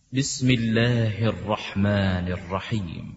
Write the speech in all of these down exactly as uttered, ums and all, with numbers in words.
بسم الله الرحمن الرحيم.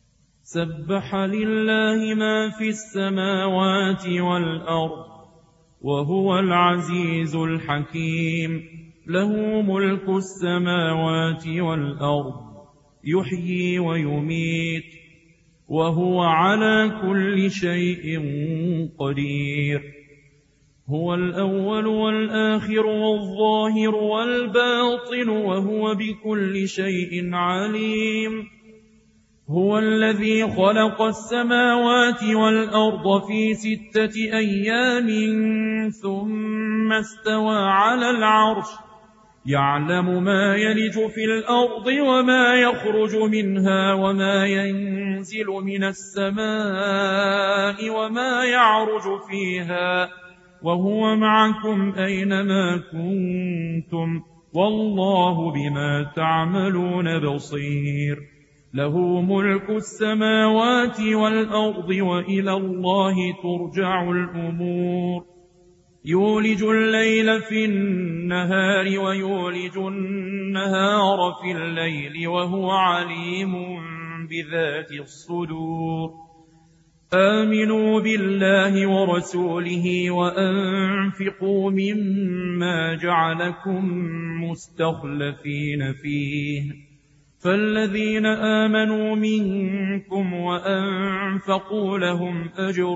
سبح لله ما في السماوات والأرض وهو العزيز الحكيم. له ملك السماوات والأرض يحيي ويميت وهو على كل شيء قدير. هو الأول والآخر والظاهر والباطن وهو بكل شيء عليم. هو الذي خلق السماوات والأرض في ستة أيام ثم استوى على العرش يعلم ما يلج في الأرض وما يخرج منها وما ينزل من السماء وما يعرج فيها وهو معكم أينما كنتم والله بما تعملون بصير. له ملك السماوات والأرض وإلى الله ترجع الأمور. يولج الليل في النهار ويولج النهار في الليل وهو عليم بذات الصدور. آمنوا بالله ورسوله وأنفقوا مما جعلكم مستخلفين فيه فالذين آمنوا منكم وأنفقوا لهم أجر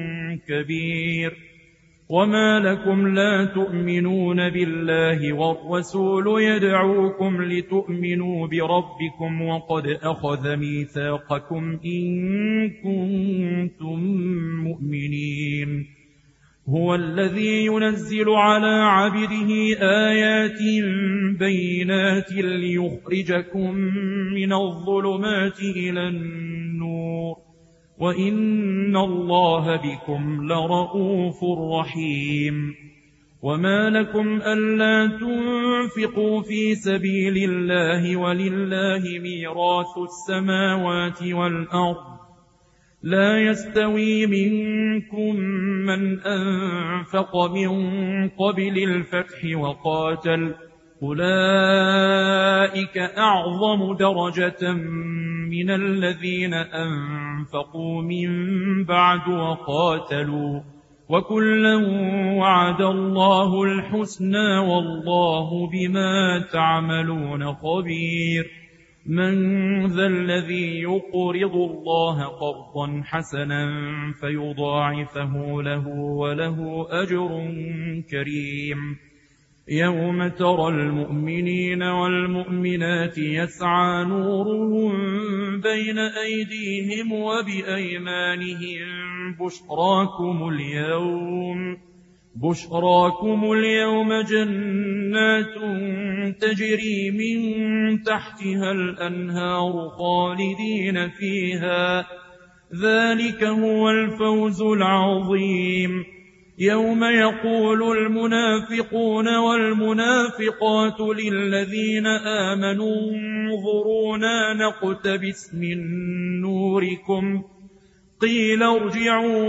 كبير. وما لكم لا تؤمنون بالله والرسول يدعوكم لتؤمنوا بربكم وقد أخذ ميثاقكم إن كنتم مؤمنين. هو الذي ينزل على عبده آيات بينات ليخرجكم من الظلمات إلى النور وإن الله بكم لرءوف رحيم. وما لكم ألا تنفقوا في سبيل الله ولله ميراث السماوات والأرض لا يستوي منكم من أنفق من قبل الفتح وقاتل أولئك أعظم درجة من الذين أنفقوا من بعد وقاتلوا وكلا وعد الله الحسنى والله بما تعملون خبير. من ذا الذي يقرض الله قرضا حسنا فيضاعفه له وله أجر كريم. يوم ترى المؤمنين والمؤمنات يسعى نورهم بين أيديهم وبأيمانهم بشراكم اليوم بشراكم اليوم جنات تجري من تحتها الأنهار خالدين فيها ذلك هو الفوز العظيم. يوم يقول المنافقون والمنافقات للذين آمنوا انظرونا نقتبس من نوركم قيل ارجعوا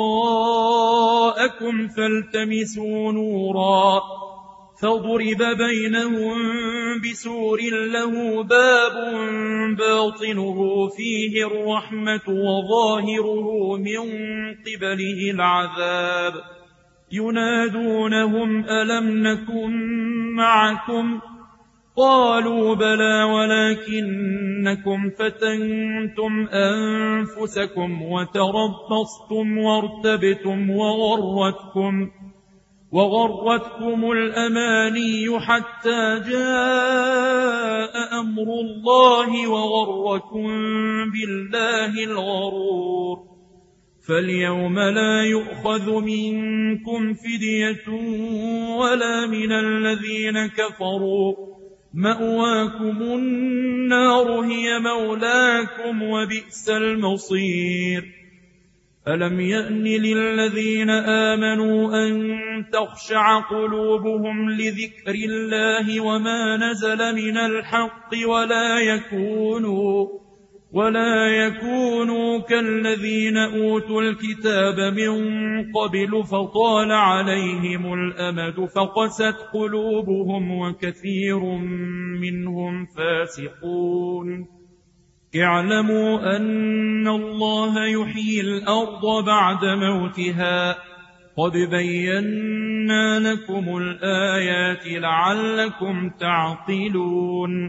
وراءكم فالتمسوا نورا فضرب بينهم بسور له باب باطنه فيه الرحمة وظاهره من قبله العذاب. ينادونهم ألم نكن معكم قالوا بلى ولكنكم فتنتم أنفسكم وتربصتم وارتبتم وغرتكم وغرتكم الأماني حتى جاء أمر الله وغركم بالله الغرور. فاليوم لا يؤخذ منكم فدية ولا من الذين كفروا مأواكم النار هي مولاكم وبئس المصير. ألم يأن للذين آمنوا أن تخشع قلوبهم لذكر الله وما نزل من الحق ولا يكونوا ولا يكونوا كالذين أوتوا الكتاب من قبل فطال عليهم الأمد فقست قلوبهم وكثير منهم فاسقون. اعلموا أن الله يحيي الأرض بعد موتها قد بينا لكم الآيات لعلكم تعقلون.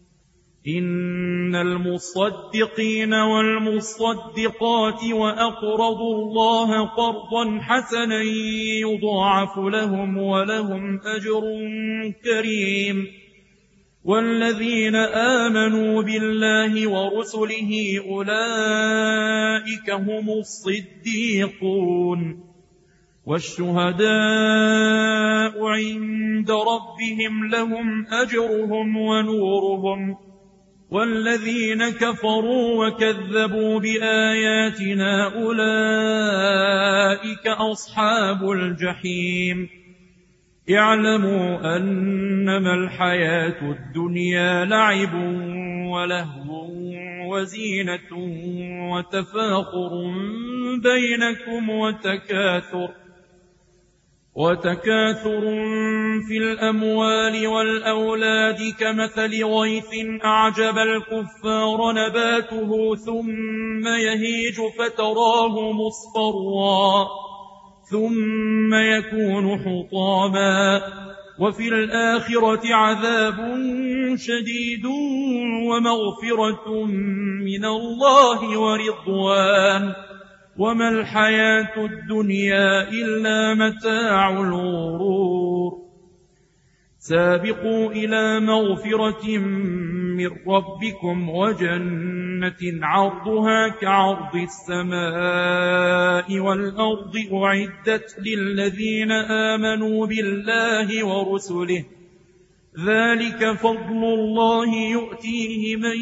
إن المصدقين والمصدقات وأقرضوا الله قرضا حسنا يضاعف لهم ولهم أجر كريم. والذين آمنوا بالله ورسله أولئك هم الصديقون والشهداء عند ربهم لهم أجرهم ونورهم. والذين كفروا وكذبوا بآياتنا أولئك أصحاب الجحيم. اعلموا أنما الحياة الدنيا لعب ولهو وزينة وتفاخر بينكم وتكاثر وتكاثر في الأموال والأولاد كمثل غيث أعجب الكفار نباته ثم يهيج فتراه مصفرا ثم يكون حطاما وفي الآخرة عذاب شديد ومغفرة من الله ورضوان وما الحياة الدنيا إلا متاع الغرور. سابقوا إلى مغفرة من ربكم وجنة عرضها كعرض السماء والأرض أعدت للذين آمنوا بالله ورسله ذلك فضل الله يؤتيه من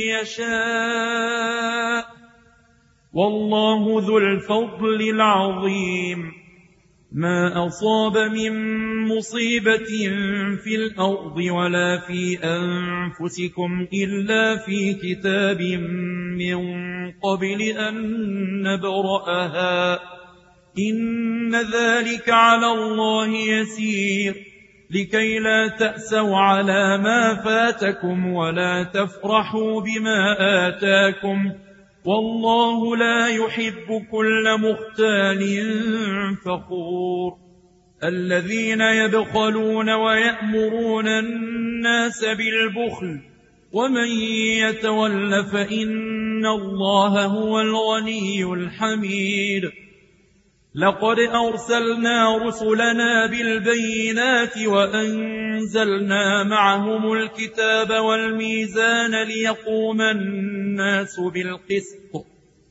يشاء والله ذو الفضل العظيم. ما أصاب من مصيبة في الأرض ولا في أنفسكم إلا في كتاب من قبل أن نبرأها إن ذلك على الله يسير لكي لا تأسوا على ما فاتكم ولا تفرحوا بما آتاكم والله لا يحب كل مختال فخور. الذين يبخلون ويأمرون الناس بالبخل ومن يتول فإن الله هو الغني الحميد. لقد أرسلنا رسلنا بالبينات وأنزلنا معهم الكتاب والميزان ليقوم الناس بالقسط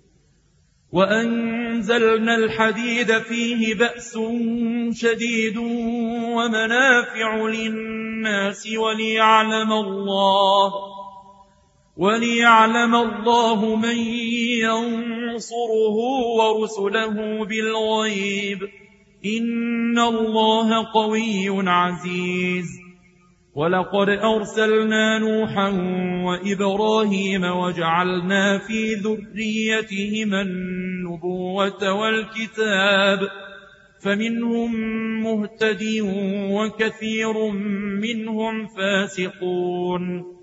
وأنزلنا الحديد فيه بأس شديد ومنافع للناس وليعلم الله وليعلم الله من ينصره ورسله بالغيب إن الله قوي عزيز. ولقد أرسلنا نوحا وإبراهيم وجعلنا في ذريتهما النبوة والكتاب فمنهم مهتد وكثير منهم فاسقون.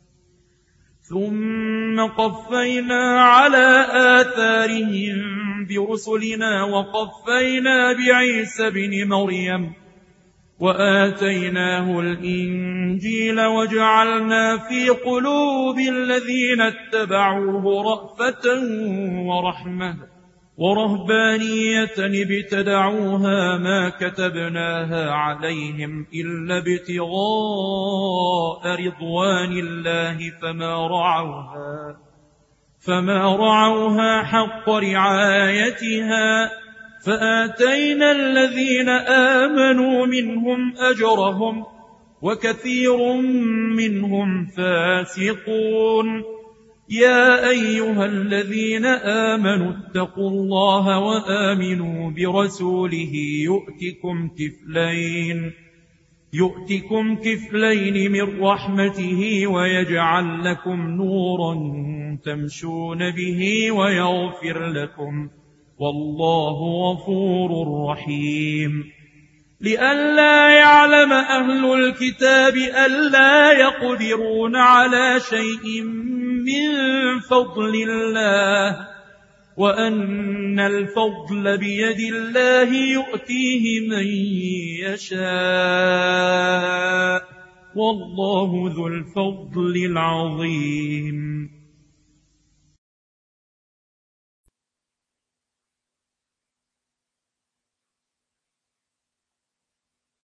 ثم قفينا على آثارهم برسلنا وقفينا بعيسى بن مريم وآتيناه الإنجيل وجعلنا في قلوب الذين اتبعوه رأفة ورحمة ورهبانية ابتدعوها ما كتبناها عليهم إلا ابتغاء رضوان الله فما رعوها فما رعوها حق رعايتها فآتينا الذين آمنوا منهم أجرهم وكثير منهم فاسقون. يا أيها الذين آمنوا اتقوا الله وآمنوا برسوله يؤتكم كفلين يؤتكم كفلين من رحمته ويجعل لكم نورا تمشون به ويغفر لكم والله غفور رحيم لئلا يعلم أهل الكتاب ألا يقدرون على شيء من فضل الله وأن الفضل بيد الله يؤتيه من يشاء والله ذو الفضل العظيم